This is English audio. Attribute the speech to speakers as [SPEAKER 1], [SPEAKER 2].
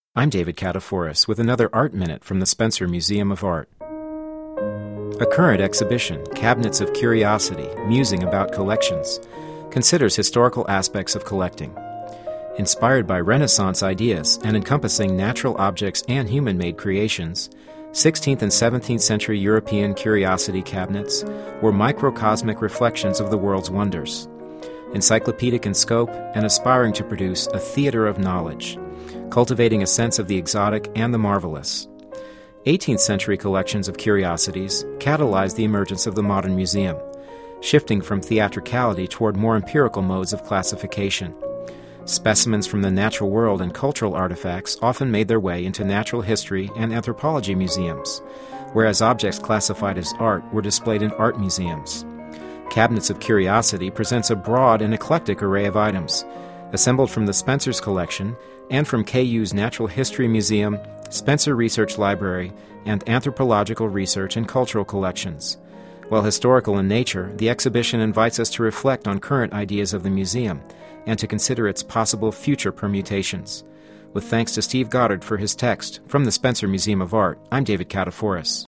[SPEAKER 1] I'm David Kataforis with another Art Minute from the Spencer Museum of Art. A current exhibition, Cabinets of Curiosity, Musing About Collections, considers historical aspects of collecting. Inspired by Renaissance ideas and encompassing natural objects and human-made creations, 16th and 17th century European curiosity cabinets were microcosmic reflections of the world's wonders, encyclopedic in scope and aspiring to produce a theater of knowledge, cultivating a sense of the exotic and the marvelous. 18th century collections of curiosities catalyzed the emergence of the modern museum, shifting from theatricality toward more empirical modes of classification. Specimens from the natural world and cultural artifacts often made their way into natural history and anthropology museums, whereas objects classified as art were displayed in art museums. Cabinets of Curiosity presents a broad and eclectic array of items, assembled from the Spencer's collection and from KU's Natural History Museum, Spencer Research Library, and Anthropological Research and Cultural Collections. While historical in nature, the exhibition invites us to reflect on current ideas of the museum and to consider its possible future permutations. With thanks to Steve Goddard for his text, from the Spencer Museum of Art, I'm David Kataforis.